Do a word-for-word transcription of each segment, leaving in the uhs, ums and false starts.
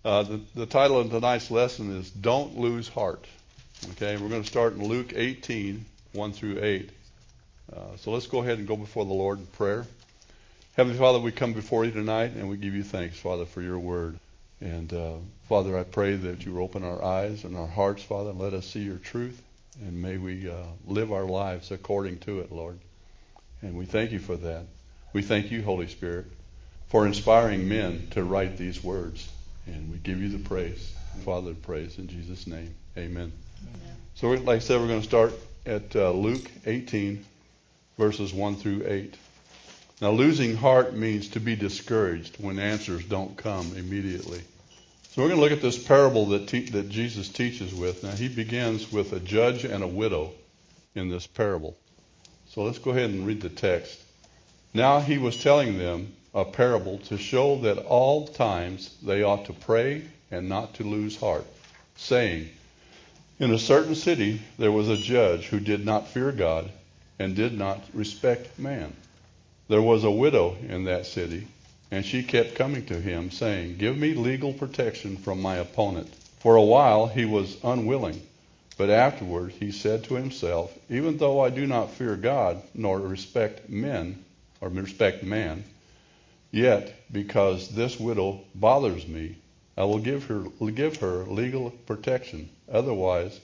Uh, the, the title of tonight's lesson is Don't Lose Heart. Okay, we're going to start in Luke eighteen, one through eight. Uh, so let's go ahead and go before the Lord in prayer. Heavenly Father, we come before you tonight and we give you thanks, Father, for your word. And uh, Father, I pray that you open our eyes and our hearts, Father, and let us see your truth. And may we uh, live our lives according to it, Lord. And we thank you for that. We thank you, Holy Spirit, for inspiring men to write these words. And we give you the praise, Father, the praise in Jesus' name. Amen. Amen. So, we're, like I said, we're going to start at uh, Luke eighteen, verses one through eight. Now, losing heart means to be discouraged when answers don't come immediately. So we're going to look at this parable that te- that Jesus teaches with. Now, he begins with a judge and a widow in this parable. So let's go ahead and read the text. Now he was telling them a parable to show that all times they ought to pray and not to lose heart, saying, in a certain city there was a judge who did not fear God and did not respect man. There was a widow in that city, and she kept coming to him, saying, give me legal protection from my opponent. For a while he was unwilling, but afterward he said to himself, even though I do not fear God nor respect men or respect man, yet, because this widow bothers me, I will give her give her legal protection. Otherwise,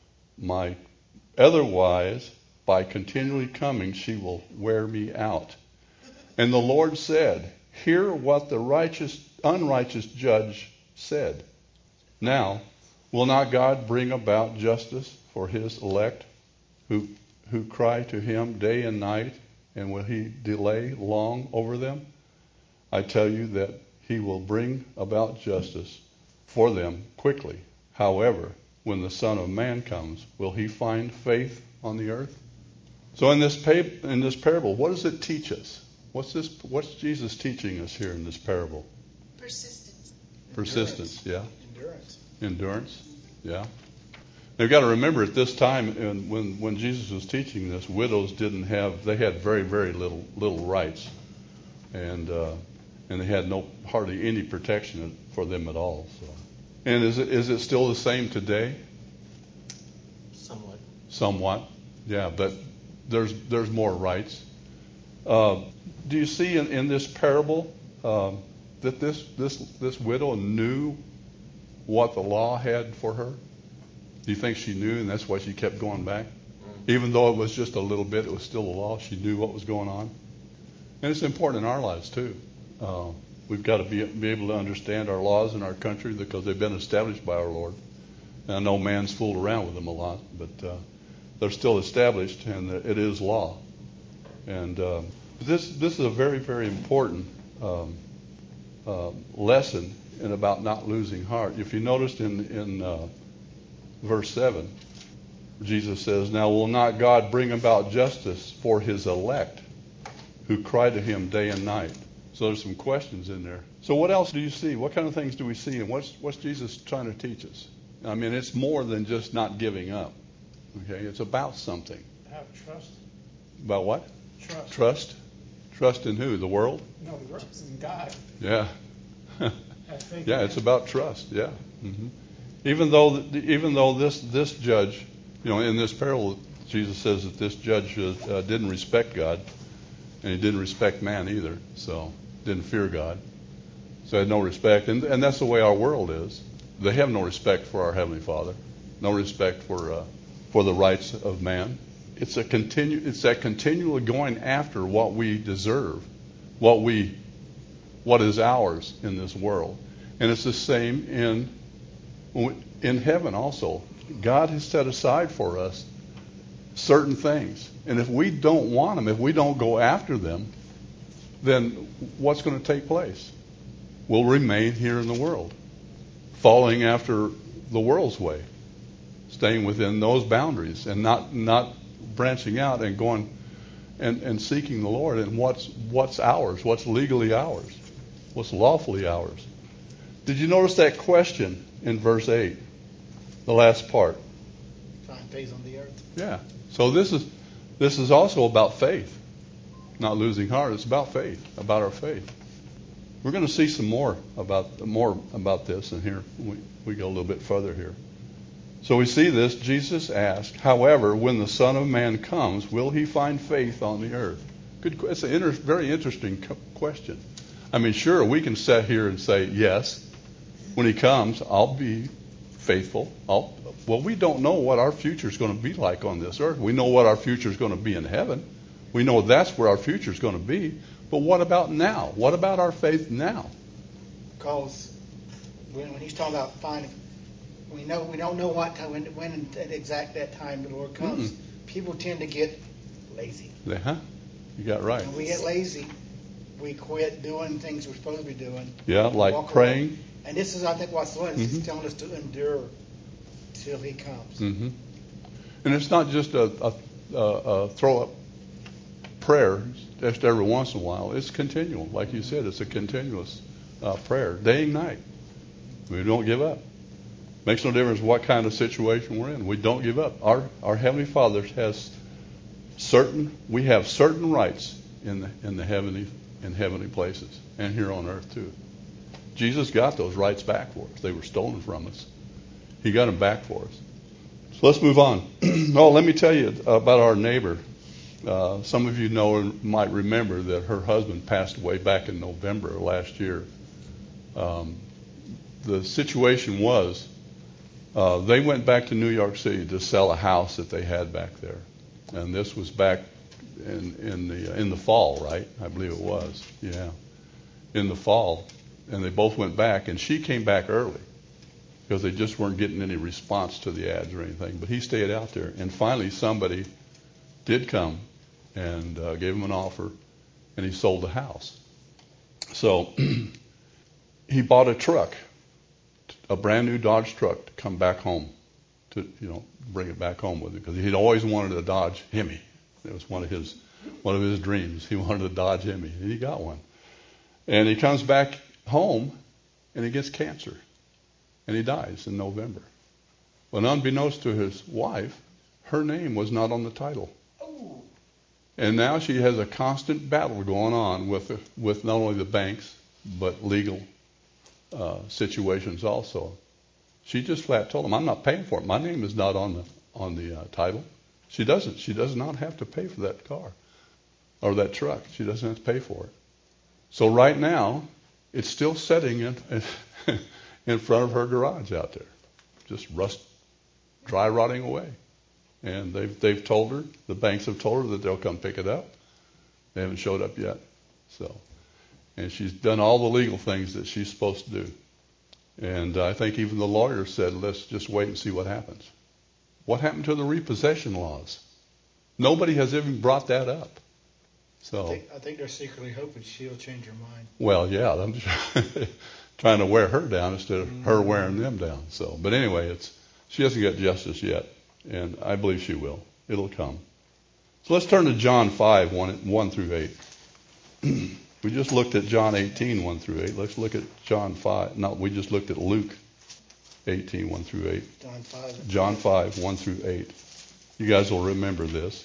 my otherwise, by continually coming, she will wear me out. And the Lord said, hear what the righteous, unrighteous judge said. Now, will not God bring about justice for his elect, who who cry to him day and night, and will he delay long over them? I tell you that he will bring about justice for them quickly. However, when the Son of Man comes, will he find faith on the earth? So in this pa- in this parable, what does it teach us? What's this? What's Jesus teaching us here in this parable? Persistence. Persistence, yeah. Endurance. Endurance, yeah. Now you've got to remember at this time, and when when Jesus was teaching this, widows didn't have. They had very very little little rights, and. Uh, And they had no hardly any protection for them at all. So, and is it is it still the same today? Somewhat. Somewhat, yeah. But there's there's more rights. Uh, do you see in, in this parable um, that this this this widow knew what the law had for her? Do you think she knew, and that's why she kept going back, mm-hmm. even though it was just a little bit? It was still the law. She knew what was going on, and it's important in our lives too. Uh, we've got to be, be able to understand our laws in our country because they've been established by our Lord. And I know man's fooled around with them a lot, but uh, they're still established, and it is law. And uh, this this is a very, very important um, uh, lesson in about not losing heart. If you noticed in, in uh, verse seven, Jesus says, now will not God bring about justice for his elect who cry to him day and night? So there's some questions in there. So what else do you see? What kind of things do we see? And what's what's Jesus trying to teach us? I mean, it's more than just not giving up. Okay, it's about something. Have trust. About what? Trust. Trust? Trust in who? The world? No, the world is in God. Yeah. Have faith Yeah, in it's him. about trust. Yeah. Mm-hmm. Even though even though this this judge, you know, in this parable, Jesus says that this judge uh, didn't respect God, and he didn't respect man either. So. Didn't fear God, so had no respect, and and that's the way our world is. They have no respect for our Heavenly Father, no respect for uh, for the rights of man. It's a continue. It's that continually going after what we deserve, what we, what is ours in this world, and it's the same in in heaven also. God has set aside for us certain things, and if we don't want them, if we don't go after them, then what's going to take place? We'll remain here in the world, following after the world's way, staying within those boundaries and not not branching out and going and, and seeking the Lord and what's what's ours, what's legally ours, what's lawfully ours. Did you notice that question in verse eight, the last part? Find faith on the earth. Yeah. So this is this is also about faith. Not losing heart. It's about faith, about our faith. We're going to see some more about more about this, and here we, we go a little bit further here. So we see this. Jesus asked, however, when the Son of Man comes, will he find faith on the earth? Good. It's a inter- very interesting question. I mean, sure, we can sit here and say, yes, when he comes, I'll be faithful. I'll, well, we don't know what our future is going to be like on this earth. We know what our future is going to be in heaven. We know that's where our future is going to be. But what about now? What about our faith now? Because when, when he's talking about finding, we know we don't know what time, when, when at exact that time the Lord comes. Mm-hmm. People tend to get lazy. Uh-huh. You got right. When we get lazy, we quit doing things we're supposed to be doing. Yeah, like praying. Away. And this is, I think, what's the one. Mm-hmm. He's telling us to endure till he comes. Mm-hmm. And it's not just a, a, a, a throw up prayer just every once in a while. It's continual. Like you said, it's a continuous uh, prayer, day and night. We don't give up. Makes no difference what kind of situation we're in. We don't give up. Our our Heavenly Father has certain. We have certain rights in the in the heavenly in heavenly places and here on earth too. Jesus got those rights back for us. They were stolen from us. He got them back for us. So let's move on. Oh, let me tell you about our neighbor. Uh, some of you know and might remember that her husband passed away back in November of last year. Um, the situation was uh, they went back to New York City to sell a house that they had back there, and this was back in in the in the fall, right? I believe it was, yeah, in the fall, and they both went back, and she came back early because they just weren't getting any response to the ads or anything. But he stayed out there, and finally somebody did come and uh, gave him an offer, and he sold the house. So he bought a truck, a brand new Dodge truck, to come back home, to you know bring it back home with him, because he'd always wanted a Dodge Hemi. It was one of his one of his dreams. He wanted a Dodge Hemi, and he got one. And he comes back home, and he gets cancer, and he dies in November. Well, unbeknownst to his wife, her name was not on the title. And now she has a constant battle going on with with not only the banks, but legal uh, situations also. She just flat told him, I'm not paying for it. My name is not on the on the uh, title. She doesn't. She does not have to pay for that car or that truck. She doesn't have to pay for it. So right now, it's still sitting in, in front of her garage out there, just rust, dry rotting away. And they've they've told her, the banks have told her that they'll come pick it up. They haven't showed up yet. So, and she's done all the legal things that she's supposed to do. And I think even the lawyer said, let's just wait and see what happens. What happened to the repossession laws? Nobody has even brought that up. So I think, I think they're secretly hoping she'll change her mind. Well, yeah, I'm just trying to wear her down instead of mm-hmm. her wearing them down. So, but anyway, it's she hasn't got justice yet. And I believe she will. It'll come. So let's turn to John five, one, one through eight. We just looked at John eighteen, one through eight. Let's look at John five. No, we just looked at Luke eighteen, one through eight. John five. John five, one through eight. You guys will remember this.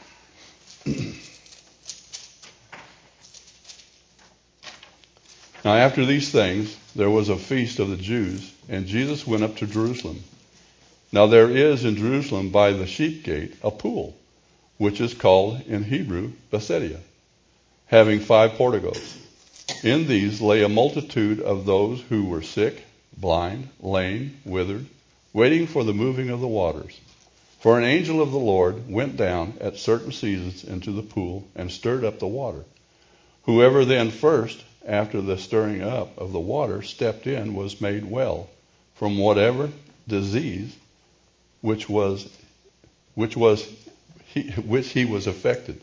Now after these things, there was a feast of the Jews, and Jesus went up to Jerusalem. Now there is in Jerusalem by the sheep gate a pool, which is called in Hebrew Bethesda, having five porticos. In these lay a multitude of those who were sick, blind, lame, withered, waiting for the moving of the waters. For an angel of the Lord went down at certain seasons into the pool and stirred up the water. Whoever then first, after the stirring up of the water, stepped in was made well from whatever disease which was which was he, which he was affected.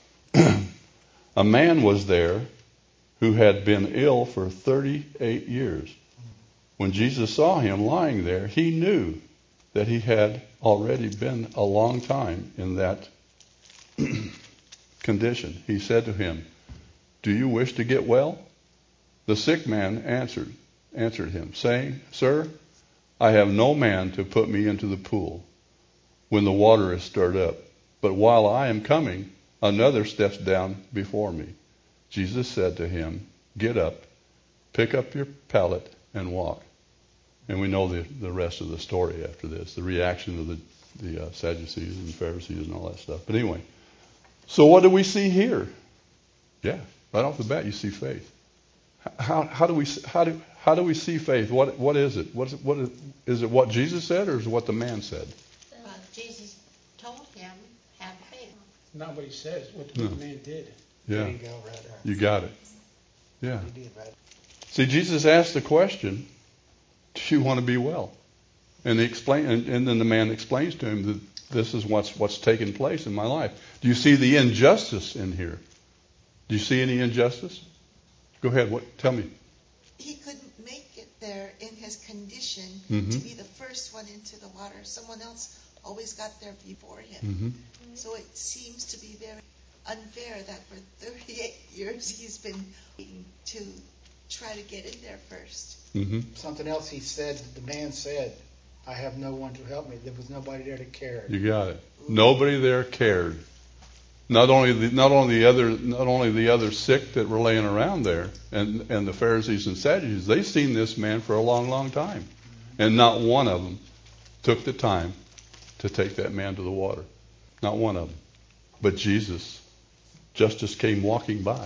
A man was there who had been ill for thirty-eight years. When Jesus saw him lying there, he knew that he had already been a long time in that condition. He said to him, "Do you wish to get well?" The sick man answered answered him, saying, "Sir, I have no man to put me into the pool when the water is stirred up. But while I am coming, another steps down before me." Jesus said to him, "Get up, Pick up your pallet and walk. And we know the, the rest of the story after this, the reaction of the, the uh, Sadducees and Pharisees and all that stuff. But anyway, so what do we see here? Yeah, right off the bat, you see faith. How, how do we how do how do we see faith? What what is it? What is it, what is, is it? What Jesus said, or is it what the man said? Uh, Jesus told him, "Have faith." Not what he says, what the No. man did. Yeah, There you go, right there. you got it. Yeah. You did, right. See, Jesus asked the question, "Do you want to be well?" And he explained, and, and then the man explains to him that this is what's what's taken place in my life. Do you see the injustice in here? Do you see any injustice? Go ahead. What? Tell me. He couldn't make it there in his condition Mhm. to be the first one into the water. Someone else always got there before him. Mm-hmm. So it seems to be very unfair that for thirty-eight years he's been waiting to try to get in there first. Mm-hmm. Something else he said, the man said, I have no one to help me. There was nobody there to care. You got it. Nobody there cared. Not only the, not only the other not only the other sick that were laying around there, and and the Pharisees and Sadducees, they seen this man for a long, long time, and not one of them took the time to take that man to the water. Not one of them. But Jesus, justice came walking by,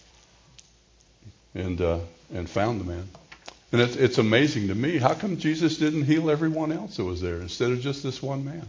and uh, and found the man. And it's it's amazing to me. How come Jesus didn't heal everyone else that was there instead of just this one man?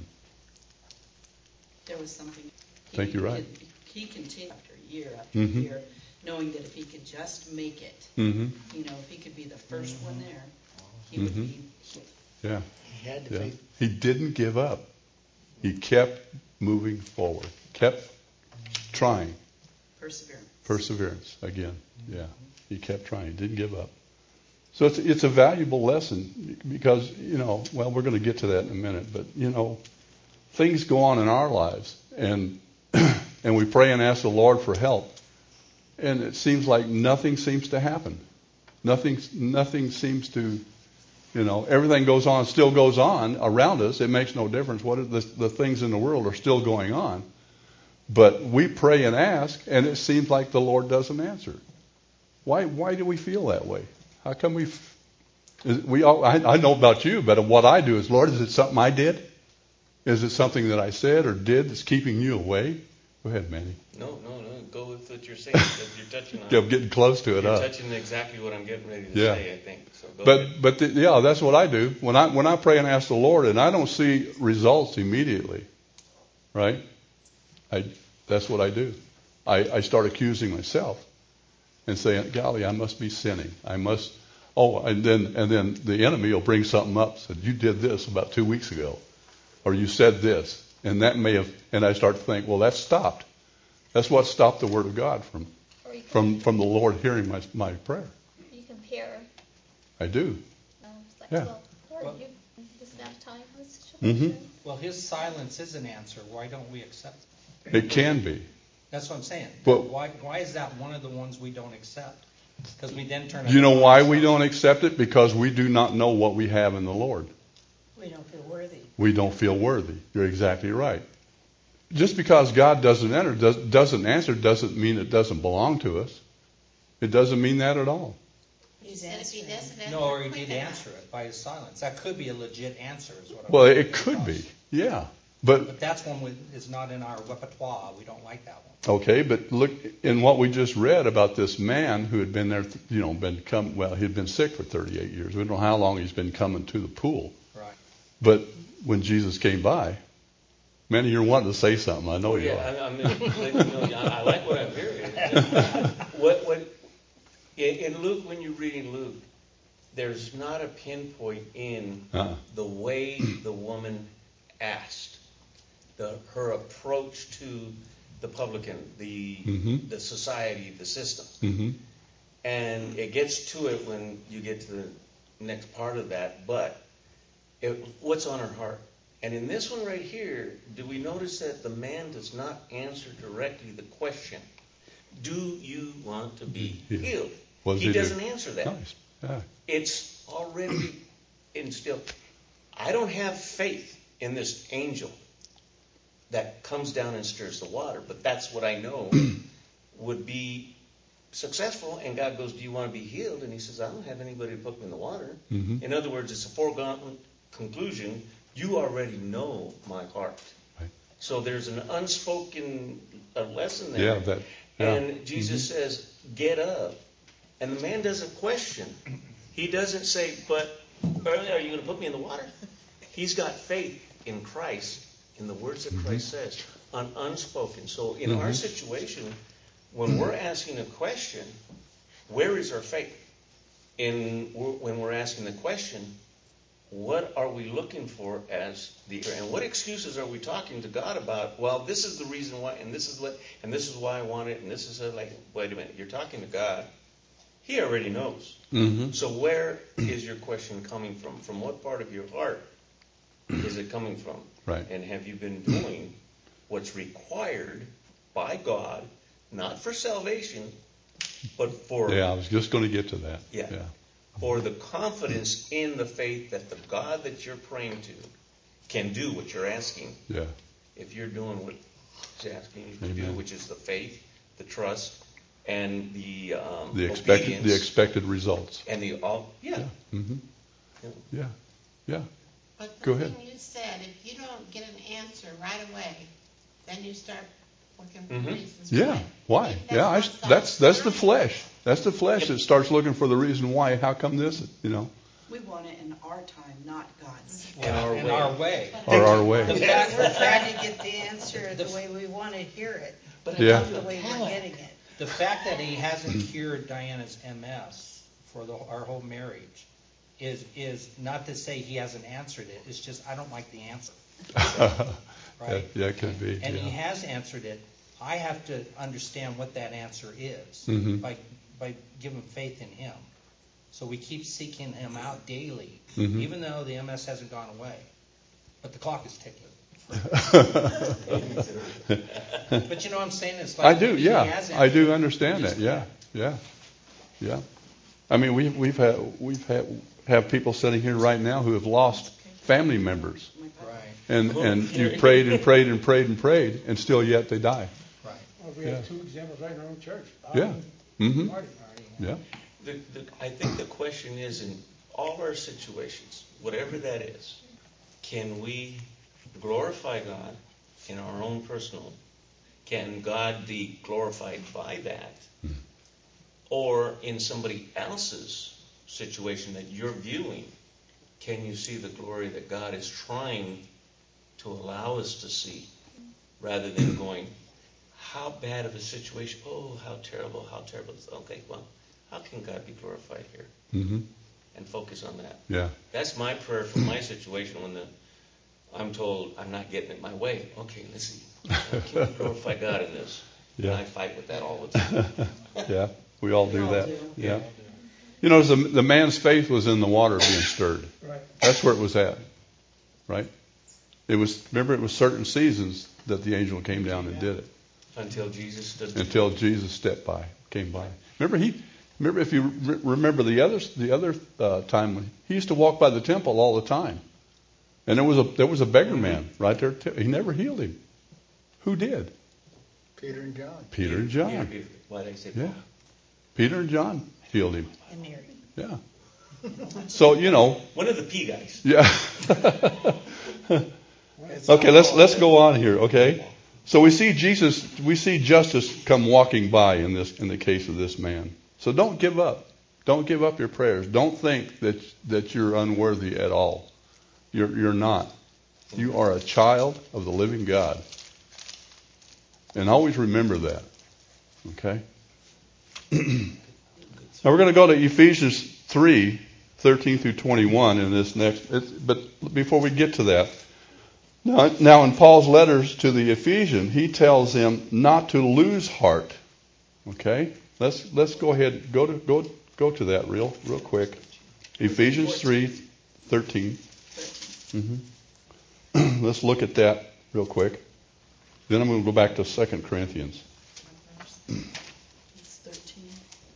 There was something. I think you're right. He, he continued after year after Mhm. year, knowing that if he could just make it, Mm-hmm. you know, if he could be the 1st one there, he Mhm. would be healed. Yeah. He had to Yeah. be. He didn't give up. He kept moving forward. Kept trying. Perseverance. Perseverance again. Yeah. He kept trying. He didn't give up. So it's it's a valuable lesson because, you know, well, we're going to get to that in a minute, but, you know, things go on in our lives, and and we pray and ask the Lord for help, and it seems like nothing seems to happen. Nothing nothing seems to, you know, everything goes on, still goes on around us. It makes no difference. What are the, the things in the world are still going on. But we pray and ask, and it seems like the Lord doesn't answer. Why why do we feel that way? How come we is, we all, I, I know about you, but what I do is, Lord, is it something I did? Is it something that I said or did that's keeping you away? Go ahead, Manny. No, no, no. Go with what you're saying. Because you're touching on. Yeah, I'm getting close to it. You're Huh? touching exactly what I'm getting ready to Yeah. say. I think. So go But ahead. but the, yeah, that's what I do when I when I pray and ask the Lord, and I don't see results immediately, right? I that's what I do. I, I start accusing myself and saying, "Golly, I must be sinning. I must." Oh, and then and then the enemy will bring something up. Said, "You did this about two weeks ago, or you said this," and that may have. And I start to think, "Well, that's stopped. That's what stopped the Word of God from Or you can, from from the Lord hearing my my prayer." you compare. I do. Um, it's like, Yeah. well, Lord, Well- you this amount of time on this situation. Mm-hmm. Well, his silence is an answer. Why don't we accept it? It can be. That's what I'm saying. But- why, why is that one of the ones we don't accept? Because we then turn it You know on why we ourselves. don't accept it? Because we do not know what we have in the Lord. We don't feel worthy. We don't feel worthy. You're exactly right. Just because God doesn't enter, does, doesn't answer, doesn't mean it doesn't belong to us. It doesn't mean that at all. He's and if he doesn't answer No, or he quick did enough. answer it by his silence. That could be a legit answer, is what I'm Well, saying. it could be, yeah. But But that's one that is not in our repertoire. We don't like that one. okay, but look in what we just read about this man who had been there, you know, been come. Well, he'd been sick for thirty-eight years. We don't know how long he's been coming to the pool. Right. But when Jesus came by, Manny, you're wanting to say something. I know Oh, you yeah, are. I, I'm letting you know, I, I like what I'm hearing. what, what, in, in Luke, when you're reading Luke, there's not a pinpoint in Uh-uh. the way the woman asked, the her approach to the publican, the Mhm. the society, the system, Mm-hmm. and it gets to it when you get to the next part of that. But it, what's on her heart? And in this one right here, do we notice that the man does not answer directly the question, do you want to be Yeah. healed? What does He he do? doesn't answer that. Nice. Yeah. It's already instilled. I don't have faith in this angel that comes down and stirs the water, but that's what I know would be successful, and God goes, do you want to be healed? And he says, I don't have anybody to put me in the water. Mm-hmm. In other words, it's a foregone conclusion. You already know my heart. Right. So there's an unspoken uh, lesson there. Yeah, that. Yeah. And Jesus Mm-hmm. says, get up. And the man doesn't question. He doesn't say, but earlier, are you going to put me in the water? He's got faith in Christ, in the words that Christ Mm-hmm. says, un- unspoken. So in Mm-hmm. our situation, when we're asking a question, where is our faith? In when we're asking the question, what are we looking for as the and what excuses are we talking to God about? Well, this is the reason why, and this is what, and this is why I want it, and this is a, like, wait a minute, you're talking to God. He already knows. Mm-hmm. So where is your question coming from? From what part of your heart is it coming from? Right. And have you been doing what's required by God, not for salvation, but for Yeah, I was just going to get to that. Yeah. Yeah. for the confidence in the faith that the God that you're praying to can do what you're asking. Yeah. If you're doing what He's asking you to do, Amen. which is the faith, the trust, and the um, The expected obedience, the expected results. and the all. Yeah. Yeah. Mm-hmm. Yeah. Yeah. Yeah. But the Go ahead. thing you said, if you don't get an answer right away, then you start looking for Mhm. reasons Yeah. Why? Maybe Yeah. I, not that's that's the solved. flesh. That's the flesh that starts looking for the reason why. How come this? You know. We want it in our time, not God's. In our in way. our way. Or our way. The fact, We're the fact, trying to get the answer the way we want to hear it, But Yeah. not the way we're getting it. the fact that he hasn't cured Diana's M S for the, our whole marriage is is not to say he hasn't answered it. It's just I don't like the answer. Right? Yeah, it could be. And he Yeah. has answered it. I have to understand what that answer is Mhm. by by giving faith in him. So we keep seeking him out daily, Mhm. even though the M S hasn't gone away. But the clock is ticking. But you know what I'm saying? It's like I do, he yeah. has I do answered. understand that. Yeah, yeah, yeah. I mean, we, we've had we've had have people sitting here right now who have lost family members, Right, and and you prayed and prayed and prayed and prayed, and still yet they die. right. Well, we have Yeah. two examples right in our own church. Yeah. Um, Mm-hmm. Marty. Yeah. The, the, I think the question is, in all our situations, whatever that is, can we glorify God in our own personal? Can God be glorified by that? Hmm. Or in somebody else's situation that you're viewing, can you see the glory that God is trying to allow us to see, rather than going, how bad of a situation, oh, how terrible, how terrible. Okay, well, how can God be glorified here? Mm-hmm. And focus on that. Yeah. That's my prayer for my situation when the I'm told I'm not getting it my way. Okay, let's see. How can we glorify God in this? Yeah. And I fight with that all the time. Yeah. We all We do all that. do. Yeah. You know, the, the man's faith was in the water being stirred. Right. That's where it was at. Right? It was. Remember, it was certain seasons that the angel came down and did it. Until Jesus stood. Until Jesus stepped by, came by. Remember he, remember if you re- remember the other the other uh, time when he used to walk by the temple all the time, and there was a there was a beggar man right there. T- he never healed him. Who did? Peter and John. Peter and John. Peter, Peter. Why did I say Yeah, Paul? Peter and John healed him. And Mary. Yeah. So you know, One of the P guys. yeah. Okay, let's let's go on here. Okay. So we see Jesus, we see justice come walking by in this, in the case of this man. So don't give up. Don't give up your prayers. Don't think that that you're unworthy at all. You're you're not. You are a child of the living God. And always remember that. Okay? Now we're going to go to Ephesians three, thirteen through twenty-one in this next, it's, but before we get to that, Now, now, in Paul's letters to the Ephesians, he tells them not to lose heart. Okay, let's let's go ahead go to go go to that real real quick. Ephesians three, thirteen. Mm-hmm. Let's look at that real quick. Then I'm going to go back to Second Corinthians. It's thirteen.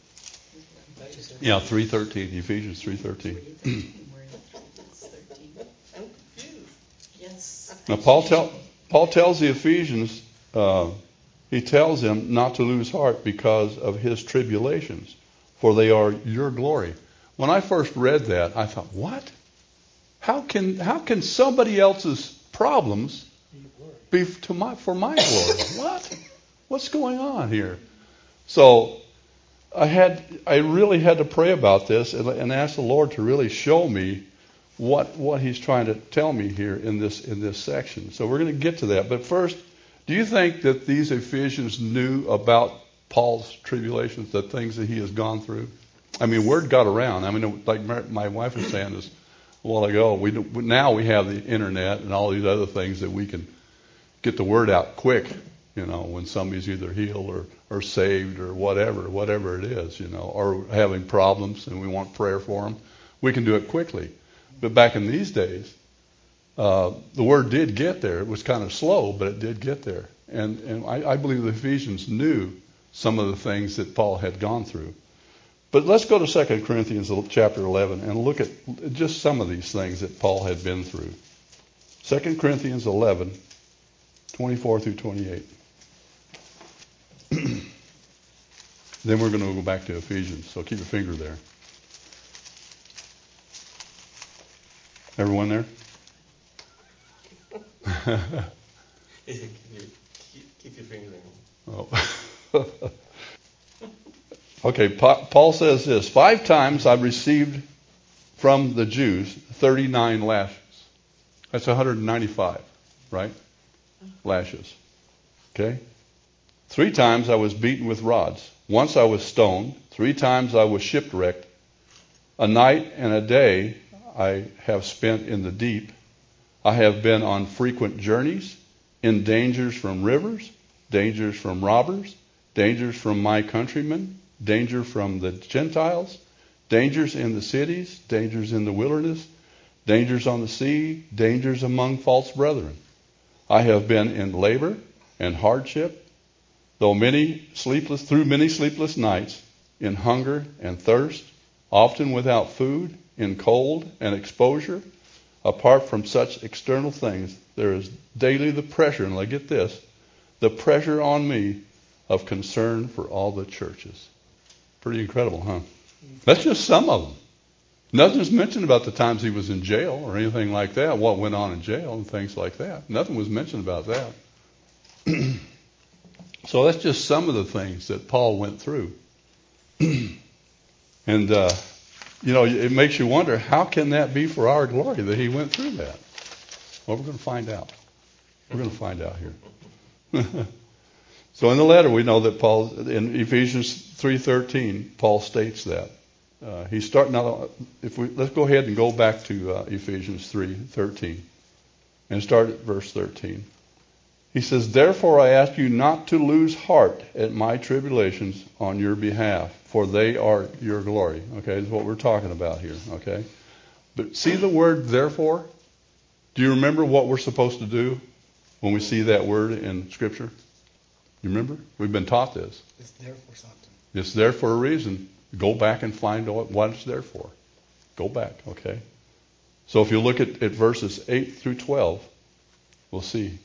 Yeah, three thirteen. Ephesians three thirteen. It's thirteen. I'm confused. Yes. Now, Paul tell Paul tells the Ephesians uh, he tells him not to lose heart because of his tribulations, for they are your glory. When I first read that, I thought, what? How can how can somebody else's problems be to my for my glory? What? What's going on here? So I had I really had to pray about this and, and ask the Lord to really show me what what He's trying to tell me here in this in this section. So we're going to get to that. But first, do you think that these Ephesians knew about Paul's tribulations, the things that he has gone through? I mean, word got around. I mean, like my wife was saying this a while ago, we now we have the internet and all these other things that we can get the word out quick, you know, when somebody's either healed or, or saved or whatever, whatever it is, you know, or having problems and we want prayer for them. We can do it quickly. But back in these days, uh, the word did get there. It was kind of slow, but it did get there. And, and I, I believe the Ephesians knew some of the things that Paul had gone through. But let's go to Second Corinthians chapter eleven and look at just some of these things that Paul had been through. Second Corinthians eleven, twenty-four through twenty-eight. Then we're going to go back to Ephesians, so keep your finger there. Everyone there? keep, your, keep, keep your finger there. Oh. Okay, Paul says this, five times I received from the Jews thirty-nine lashes. That's one hundred ninety-five, right? Lashes. Okay? Three times I was beaten with rods. Once I was stoned. Three times I was shipwrecked. A night and a day I have spent in the deep. I have been on frequent journeys, in dangers from rivers, dangers from robbers, dangers from my countrymen, danger from the Gentiles, dangers in the cities, dangers in the wilderness, dangers on the sea, dangers among false brethren. I have been in labor and hardship, though many sleepless through many sleepless nights, in hunger and thirst, often without food, in cold and exposure. Apart from such external things, there is daily the pressure, and I get this, the pressure on me of concern for all the churches. Pretty incredible, huh? That's just some of them. Nothing's mentioned about the times he was in jail or anything like that, what went on in jail and things like that. Nothing was mentioned about that. So that's just some of the things that Paul went through. And, uh, you know, it makes you wonder, how can that be for our glory that he went through that? Well, we're going to find out. We're going to find out here. So in the letter, we know that Paul, in Ephesians three thirteen, Paul states that. Uh, he's starting now. If we let's go ahead and go back to uh, Ephesians three thirteen and start at verse thirteen. He says, "Therefore I ask you not to lose heart at my tribulations on your behalf, for they are your glory." Okay, that's what we're talking about here. Okay, but see the word "therefore." Do you remember what we're supposed to do when we see that word in Scripture? You remember? We've been taught this. It's there for something. It's there for a reason. Go back and find out what it's there for. Go back, okay? So if you look at, at verses eight through twelve, we'll see.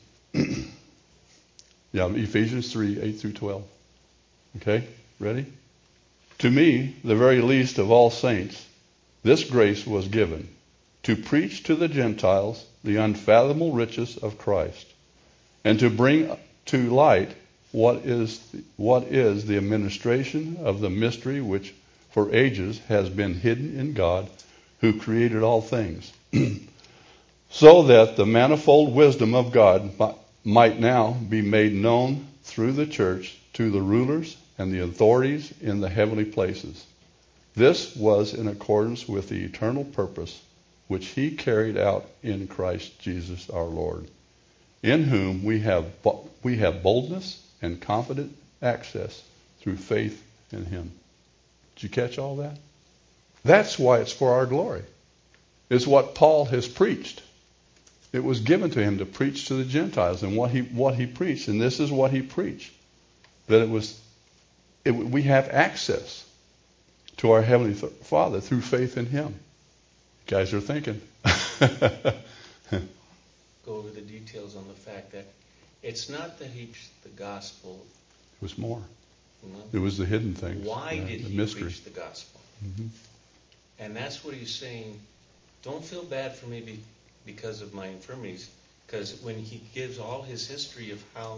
Yeah, Ephesians three, eight through twelve. Okay, ready? "To me, the very least of all saints, this grace was given, to preach to the Gentiles the unfathomable riches of Christ, and to bring to light what is what is the administration of the mystery which for ages has been hidden in God, who created all things, so that the manifold wisdom of God might now be made known through the church to the rulers and the authorities in the heavenly places. This was in accordance with the eternal purpose which he carried out in Christ Jesus our Lord, in whom we have we have boldness and confident access through faith in him." Did you catch all that? That's why it's for our glory. It's what Paul has preached. It was given to him to preach to the Gentiles, and what he what he preached, and this is what he preached, that it was it, we have access to our Heavenly Father through faith in him. You guys are thinking. Go over the details on the fact that It's not that he preached the gospel. It was more. You know? It was the hidden things. Why yeah, did the he mystery. preach the gospel? Mm-hmm. And that's what he's saying. Don't feel bad for me be, because of my infirmities. Because when he gives all his history of how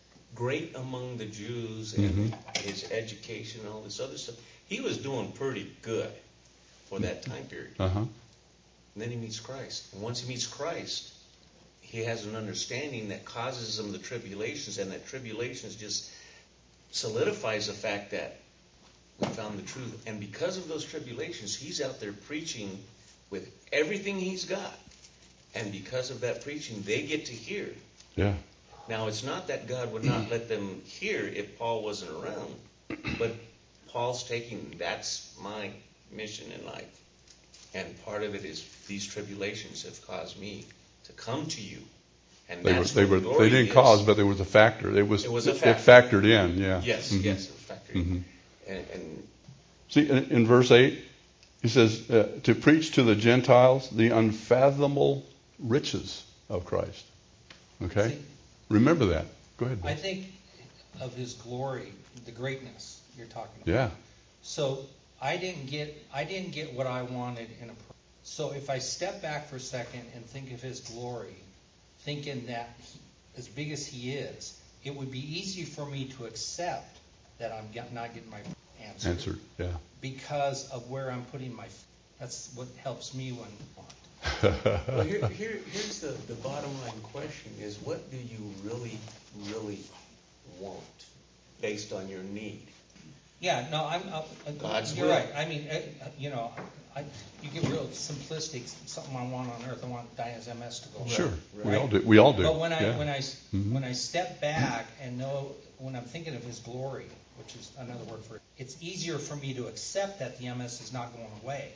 great among the Jews and Mhm. his education and all this other stuff, he was doing pretty good for that time period. Uh-huh. And then he meets Christ. And once he meets Christ, he has an understanding that causes him the tribulations, and that tribulations just solidifies the fact that we found the truth. And because of those tribulations, he's out there preaching with everything he's got. And because of that preaching, they get to hear. Yeah. Now, it's not that God would not let them hear if Paul wasn't around, but Paul's taking, that's my mission in life. And part of it is these tribulations have caused me to come to you. And They were, that's they what were, glory they didn't is. cause, but there was a factor. It was, It was a it factor. factored in, yeah. Yes, Mhm. yes, it was factored in. Mhm. And, and See, in, in verse eight, he says, uh, to preach to the Gentiles the unfathomable riches of Christ. Okay? See, Remember that. Go ahead. I Bill. think of his glory, the greatness you're talking about. Yeah. So I didn't get I didn't get what I wanted in a. So if I step back for a second and think of his glory, thinking that he, as big as he is, it would be easy for me to accept that I'm get, not getting my answer Answered. Yeah. because of where I'm putting my. That's what helps me when I want. well, here, here, here's the, the bottom line question is, what do you really, really want based on your need? Yeah, no, I'm. Uh, God's you're will. right. I mean, uh, you know, I, you get real simplistic. Something I want on earth, I want Diana's M S to go. Sure. Right. We all do. We all do. But when I yeah. when I Mhm. when I step back and know when I'm thinking of His glory, which is another word for it, it's easier for me to accept that the M S is not going away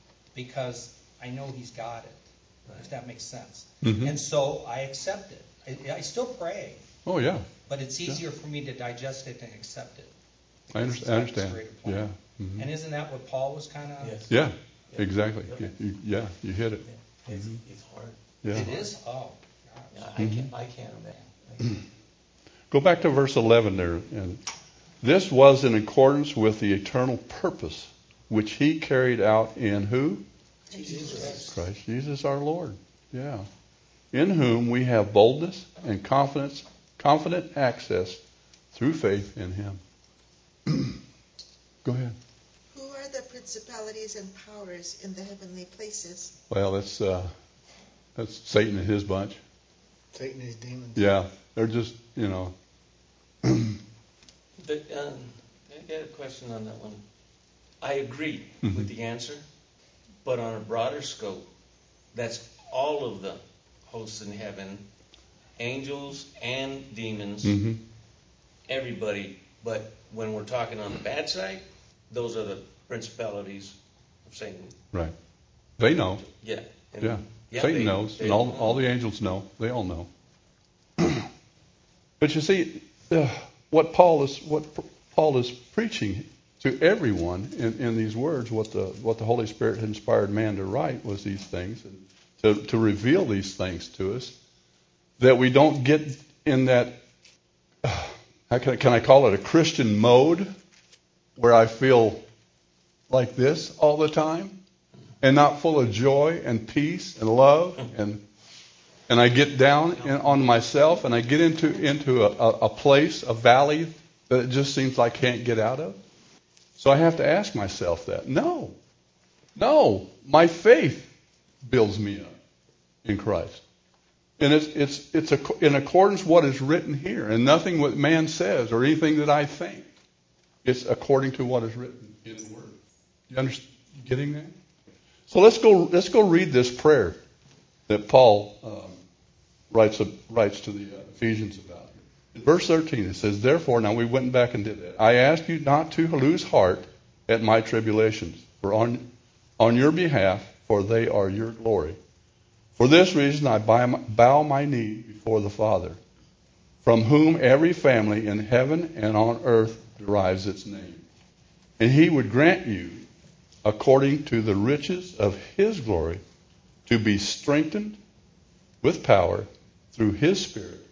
because I know He's got it. If that makes sense. Mhm. And so I accept it. I, I still pray, Oh, yeah. but it's easier for me to digest it and accept it. I, Because under- it's I got understand. this greater plan. Yeah. Mhm. And isn't that what Paul was kind of? Yes. Yeah. Yeah. Exactly. Yep. You, you, yeah. You hit it. It's, Mhm. it's hard. Yeah. It is. Oh, Yeah, gosh. I can't, I can't imagine. Go back to verse eleven there. And this was in accordance with the eternal purpose which he carried out in who? Jesus. Christ Jesus our Lord. Yeah. In whom we have boldness and confidence, confident access through faith in him. Go ahead. Who are the principalities and powers in the heavenly places? Well, that's uh, that's Satan and his bunch. Satan is demons. Yeah. They're just, you know. But, um, I got a question on that one. I agree Mhm. with the answer, but on a broader scope, that's all of the hosts in heaven, angels and demons, hmm everybody. But when we're talking on the bad side, those are the principalities of Satan. Right. They know. Yeah. And Yeah. yeah, Satan they- knows, they and all, know. all the angels know. They all know. But you see, uh, what Paul is what Paul is preaching to everyone in, in these words, what the what the Holy Spirit inspired man to write was these things, and to to reveal these things to us, that we don't get in that. Uh, how can I, can I call it a Christian mode, where I feel like this all the time, and not full of joy and peace and love, and and I get down in, on myself, and I get into into a, a, a place, a valley that it just seems like I can't get out of. So I have to ask myself that. No, no, my faith builds me up in Christ, and it's it's it's a, in accordance with what is written here, and nothing what man says or anything that I think. It's according to what is written in the Word. You understand? Getting that? So let's go. Let's go read this prayer that Paul um, writes writes to the uh, Ephesians about. In verse thirteen, it says, "Therefore, now we went back and did that. I ask you not to lose heart at my tribulations, for on on your behalf, for they are your glory. For this reason, I bow my knee before the Father, from whom every family in heaven and on earth derives its name, and He would grant you, according to the riches of His glory, to be strengthened with power through His Spirit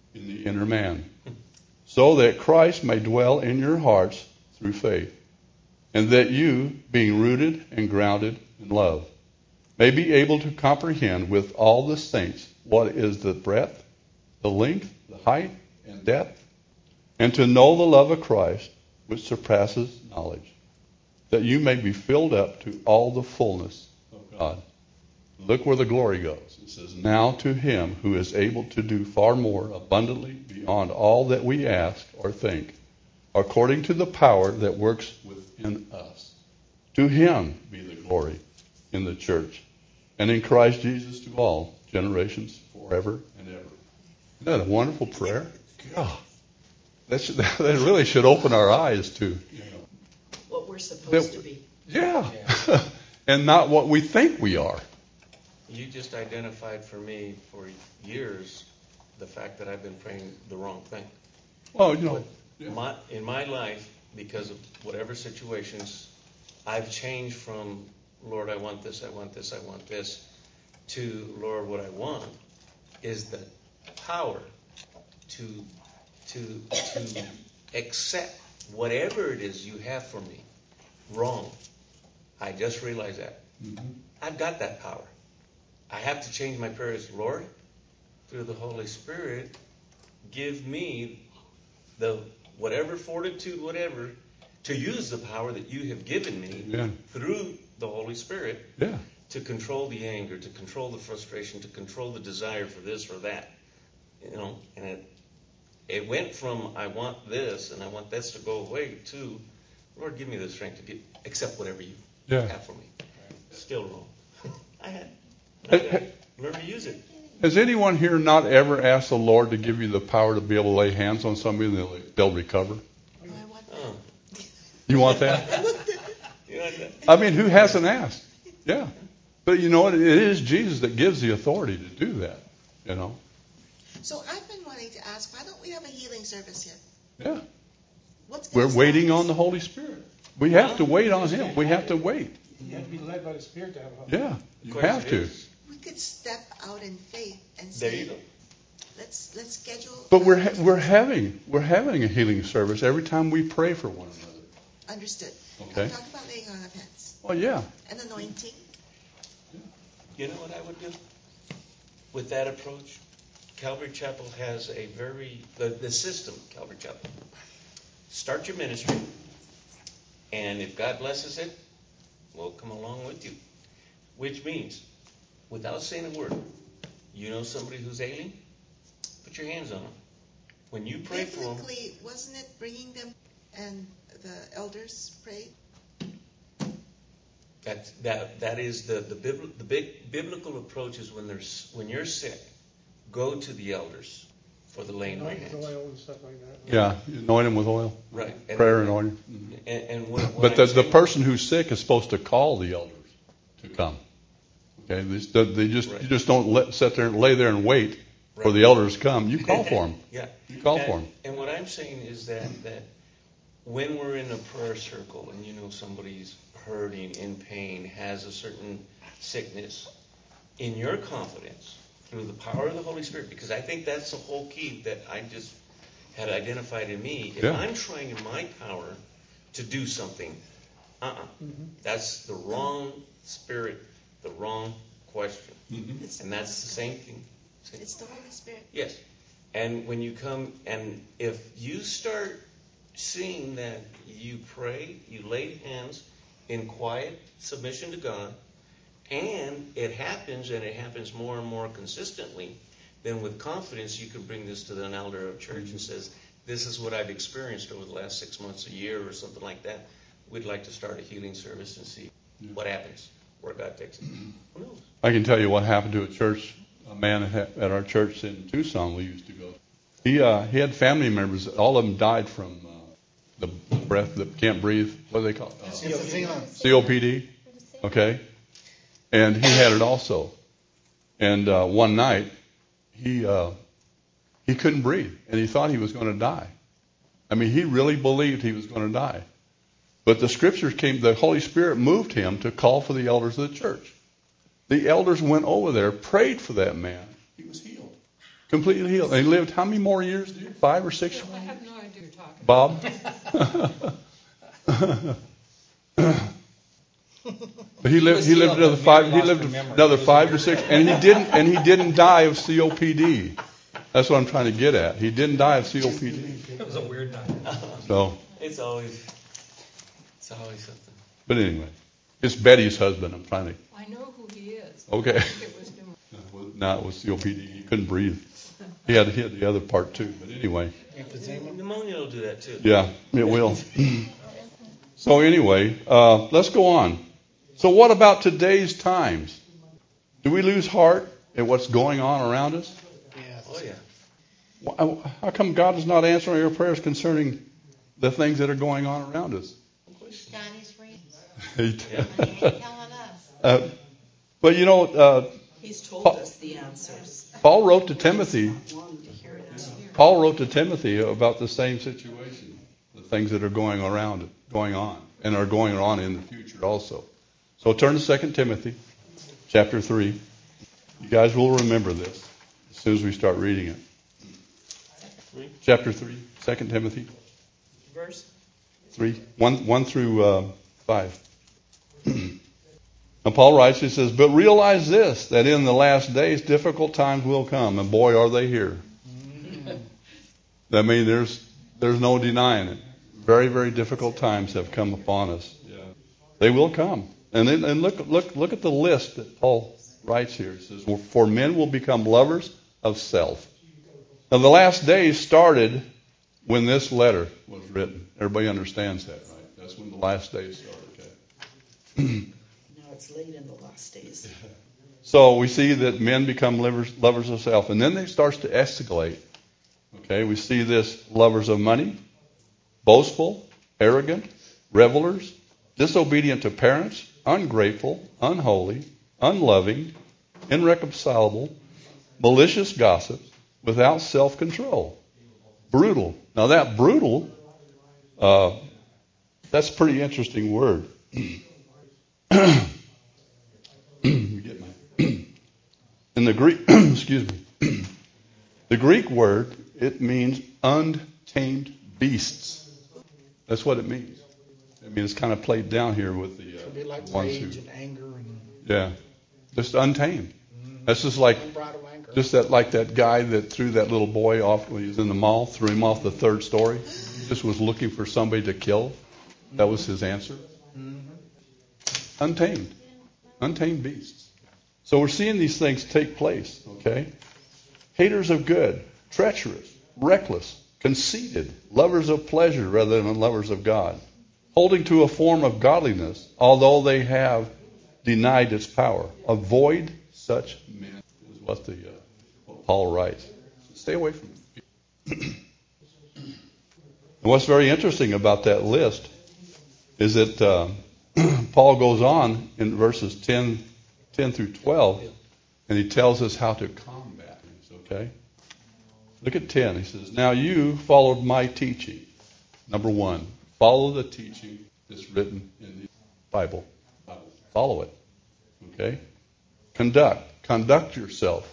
in the inner man, so that Christ may dwell in your hearts through faith, and that you, being rooted and grounded in love, may be able to comprehend with all the saints what is the breadth, the length, the height, and depth, and to know the love of Christ, which surpasses knowledge, that you may be filled up to all the fullness of God. Look where the glory goes. It says, now to him who is able to do far more abundantly beyond all that we ask or think, according to the power that works within us. To him be the glory in the church and in Christ Jesus to all generations forever and ever. Isn't that a wonderful prayer? God, that, should, that really should open our eyes to, you know, What we're supposed that, to be. yeah, and not what we think we are. You just identified for me for years the fact that I've been praying the wrong thing. Well, you know, yeah. My, in my life, because of whatever situations, I've changed from, Lord, I want this, I want this, I want this, to, Lord, what I want is the power to to to accept whatever it is you have for me wrong. I just realized that. Mm-hmm. I've got that power. I have to change my prayers. Lord, through the Holy Spirit, give me the whatever fortitude, whatever, to use the power that you have given me Yeah. through the Holy Spirit Yeah. to control the anger, to control the frustration, to control the desire for this or that. You know, and it it went from I want this and I want this to go away to, Lord, give me the strength to get accept whatever you Yeah. have for me. Still wrong. I had Hey, hey. learn to use it. Has anyone here not ever asked the Lord to give you the power to be able to lay hands on somebody and they'll, they'll recover? Oh, I want that. Oh, You want that? you know that? I mean, who hasn't asked? Yeah. But you know what? It is Jesus that gives the authority to do that, you know? So I've been wanting to ask, why don't we have a healing service here? Yeah. What's gonna We're stop waiting us? on the Holy Spirit. We have to wait on Him. We have to wait. You have to be led by the Spirit to have hope. Yeah. You Of course have it to. is. We could step out in faith and There say, you go. let's let's schedule. But we're uh, ha- we're having we're having a healing service every time we pray for one another. understood. Okay. I'm talking about laying on of hands Well, yeah. and anointing. You know what I would do with that approach? Calvary Chapel has a very, the, the system, Calvary Chapel. Start your ministry, and if God blesses it, we'll come along with you. Which means, without saying a word, you know somebody who's ailing? Put your hands on them. When you pray for them, Biblically, wasn't it bringing them and the elders prayed? that that that is the the, bibl- the big biblical approach is when there's when you're sick, go to the elders for the laying on of Anoint hands. with oil and stuff like that. Yeah. Anoint him with oil. Right. And- Prayer and oil. And, and when, when But I'm the, the saying- person who's sick is supposed to call the elders to come. Okay, they just, they just Right. you just don't let, sit there and lay there and wait for Right. the elders to come. You call for them. Yeah. You call and, for them. And what I'm saying is that that when we're in a prayer circle and you know somebody's hurting, in pain, has a certain sickness, in your confidence through the power of the Holy Spirit, because I think that's the whole key that I just had identified in me. If Yeah. I'm trying in my power to do something, uh-uh, Mm-hmm. that's the wrong spirit, the wrong question. Mm-hmm. It's, And that's the same thing. it's the Holy Spirit. Yes. And when you come, and if you start seeing that you pray, you lay hands in quiet submission to God, and it happens, and it happens more and more consistently, then with confidence you can bring this to an elder of church and says, this is what I've experienced over the last six months, a year, or something like that. We'd like to start a healing service and see what happens, where God takes it. Who knows? I can tell you what happened to a church, a man at at our church in Tucson we used to go. He uh, he had family members. All of them died from uh, the breath that can't breathe. What do they call it? Uh, Emphysema. C O P D. Okay. And he had it also. And uh, one night, he uh, he couldn't breathe, and he thought he was going to die. I mean, he really believed he was going to die. But the scriptures came, the Holy Spirit moved him to call for the elders of the church. The elders went over there, prayed for that man. He was healed. Completely healed. And he lived how many more years? Dude? Five or six? I have no idea what you're talking Bob? But he lived. was He lived healed, another but five. Mary He lost lived her memory. another It was five a to weird six, thing. and he didn't. And he didn't die of C O P D. That's what I'm trying to get at. He didn't die of C O P D. It was a weird night. So, It's always, it's always something. but anyway, it's Betty's husband. I'm trying to. about. I know who he is. Okay. I think it was him. No, it was C O P D. He couldn't breathe. He had he had the other part too. But anyway, Emphysema. Pneumonia will do that too. yeah, it will. So anyway, uh, let's go on. So what about today's times? Do we lose heart at what's going on around us? Yes. Oh yeah. Why- How come God is not answering our prayers concerning the things that are going on around us? He's got his reasons. He- Yeah. But he ain't telling us. uh, but you know, uh, He's told Paul- us the answers. Paul wrote to Timothy. Wanted to hear it. Paul wrote to Timothy about the same situation, the things that are going around, going on, and are going on in the future also. So turn to Second Timothy, chapter three. You guys will remember this as soon as we start reading it. Three? Chapter three, Second Timothy Verse. three, one, one through uh, five. And Paul writes, he says, "But realize this, that in the last days difficult times will come, and boy, are they here." I mean, there's there's no denying it. Very, very difficult times have come upon us. Yeah. They will come. And then, and look look look at the list that Paul writes here. It says, "For men will become lovers of self." Now, the last days started when this letter was written. Everybody understands that, right? That's when the last days started. Okay. Now it's late in the last days. So we see that men become lovers, lovers of self, and then it starts to escalate. Okay, we see this: lovers of money, boastful, arrogant, revelers, disobedient to parents, ungrateful, unholy, unloving, irreconcilable, malicious gossips, without self-control, brutal. Now that brutal, uh, that's a pretty interesting word. Get my in the Greek, excuse me, the Greek word, it means untamed beasts. That's what it means. I mean, it's kind of played down here with the uh, It'd be like ones rage who, and anger and yeah, just untamed. That's just like, unbridled anger. just that, like that guy that threw that little boy off when he was in the mall, threw him off the third story. He just was looking for somebody to kill. That was his answer. Untamed, untamed beasts. So we're seeing these things take place. Okay, haters of good, treacherous, reckless, conceited, lovers of pleasure rather than lovers of God, holding to a form of godliness, although they have denied its power. Avoid such men, is what the uh, what Paul writes. Stay away from them. And what's very interesting about that list is that uh, Paul goes on in verses ten, ten through twelve, and he tells us how to combat things. Okay, look at ten. He says, "Now you followed my teaching." Number one, follow the teaching that's written in the Bible. Follow it. Okay? Conduct. Conduct yourself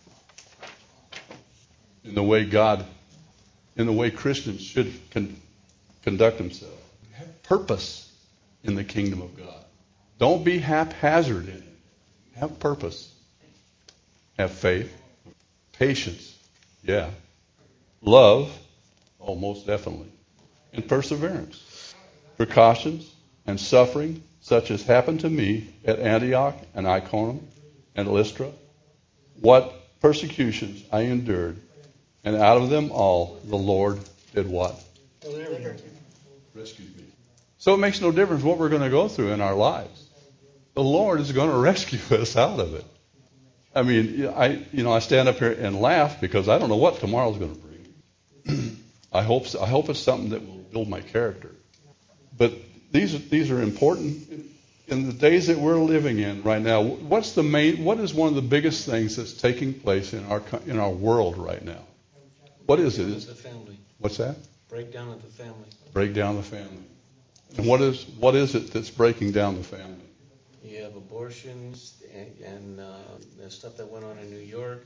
in the way God, in the way Christians should con- conduct themselves. Have purpose in the kingdom of God. Don't be haphazard in it. Have purpose. Have faith. Patience. Yeah. Love. Oh, most definitely. And perseverance. Precautions and suffering, such as happened to me at Antioch and Iconium and Lystra. What persecutions I endured, and out of them all the Lord did what? Delivered. Rescued me. So it makes no difference what we're going to go through in our lives. The Lord is going to rescue us out of it. I mean, I you know I stand up here and laugh because I don't know what tomorrow's going to bring. I hope so, I hope it's something that will build my character. But these are, these are important in the days that we're living in right now. What's the main? What is one of the biggest things that's taking place in our in our world right now? What is it? It's the family. What's that? Breakdown of the family. Break down the family. And what is what is it that's breaking down the family? You have abortions and, and uh, the stuff that went on in New York.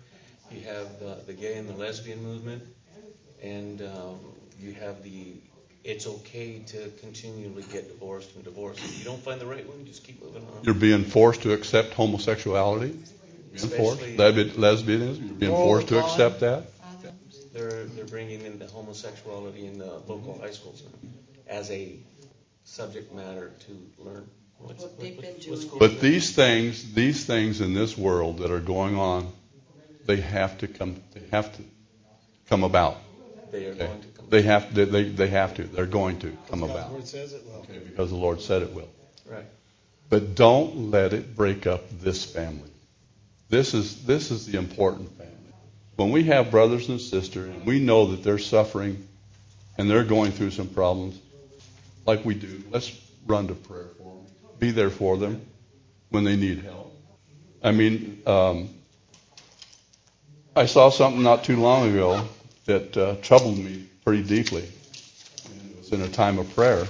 You have the, the gay and the lesbian movement, and um, you have the it's okay to continually get divorced and divorced. If you don't find the right one, just keep moving on. You're being forced to accept homosexuality. Being forced. Especially- Lesbi- Lesbianism. You're being All forced the to time. accept that. They're they're bringing in the homosexuality in the local high schools now as a subject matter to learn. What's, Well, they've what- been what doing school- But these things, these things in this world that are going on, they have to come. They have to come about. they are Okay? going to come. They have. They, they they have to. They're going to come God's about. word says it will. Okay, because the Lord said it will. Right. But don't let it break up this family. This is this is the important family. When we have brothers and sisters and we know that they're suffering and they're going through some problems, like we do, let's run to prayer for them. Be there for them when they need help. I mean, um, I saw something not too long ago that uh, troubled me pretty deeply. And it was in a time of prayer.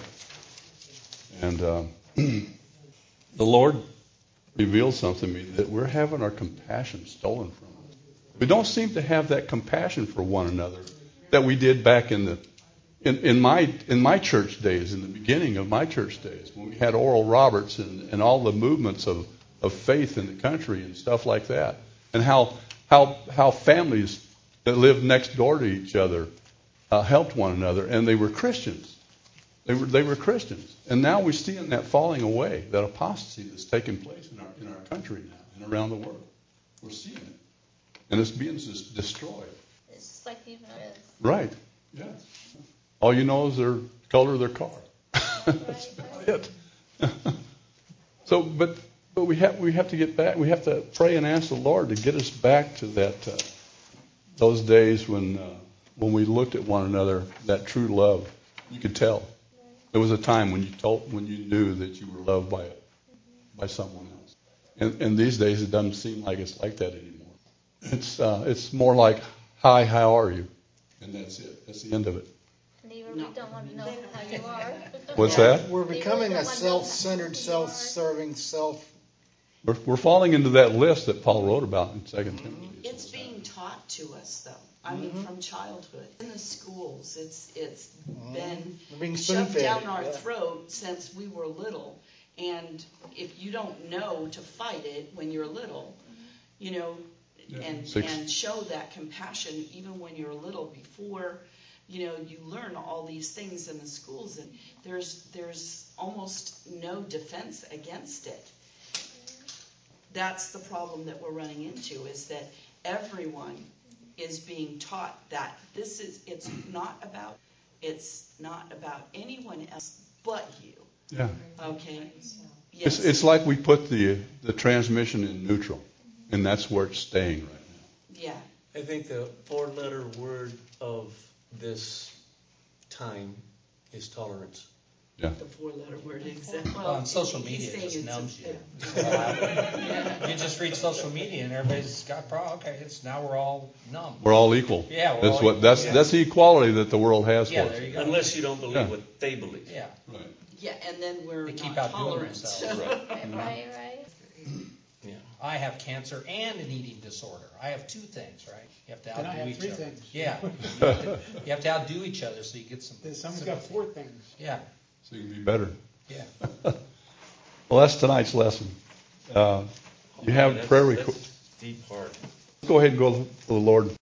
And um, the Lord revealed something to me that we're having our compassion stolen from us. We don't seem to have that compassion for one another that we did back in the in, in my in my church days, in the beginning of my church days, when we had Oral Roberts and, and all the movements of, of faith in the country and stuff like that, and how how how families that lived next door to each other uh, helped one another, and they were Christians. They were they were Christians, and now we're seeing that falling away, that apostasy that's taking place in our in our country now and around the world. We're seeing it, and it's being des- destroyed. It's just like even is. Right. Yeah. All you know is their color of their car. That's about it. So, but but we have we have to get back. We have to pray and ask the Lord to get us back to that uh, those days when uh, when we looked at one another, that true love. You could tell. There was a time when you told when you knew that you were loved by by someone else. And, and these days it doesn't seem like it's like that anymore. It's uh, it's more like, hi, how are you? And that's it. That's the end of it. And you really don't want to know how you are. What's that? We're They becoming really a don't want to know self-centered, who you self-serving, self. We're, we're falling into that list that Paul wrote about in Second Timothy. It's being taught to us, though. I mean, from childhood. In the schools, it's it's been We're being shoved spoon-fed down it, our yeah. throat since we were little. And if you don't know to fight it when you're little, you know, and Six. and show that compassion even when you're little, before you know you learn all these things in the schools, and there's there's almost no defense against it. That's the problem that we're running into, is that everyone is being taught that this is it's not about it's not about anyone else but you. Yeah. Okay. It's, Yes. it's like we put the the transmission in neutral, and that's where it's staying right now. Yeah. I think the four-letter word of this time is tolerance. The four-letter word exactly. Well, on social he's media, it saying just it's numbs a- you. Yeah. You just read social media and everybody's got a problem. Okay, it's now we're all numb. We're all equal. Yeah, we're That's all what equal, that's yeah. that's the equality that the world has Yeah, for us. there you go. Unless you don't believe Yeah. what they believe. Yeah. Right. Yeah, and then we're They keep not outdoing tolerant. themselves. Right. Right, right, right. Yeah. I have cancer and an eating disorder. I have two things, right? You have to And I outdo have each three other. things. Yeah. You have, to, you have to outdo each other so you get some. Then someone's got sympathy. four things. Yeah. So you can be better. Yeah. Well, that's tonight's lesson. Uh, you have That's- prayer that's requests. Deep heart. Go ahead and go to the Lord.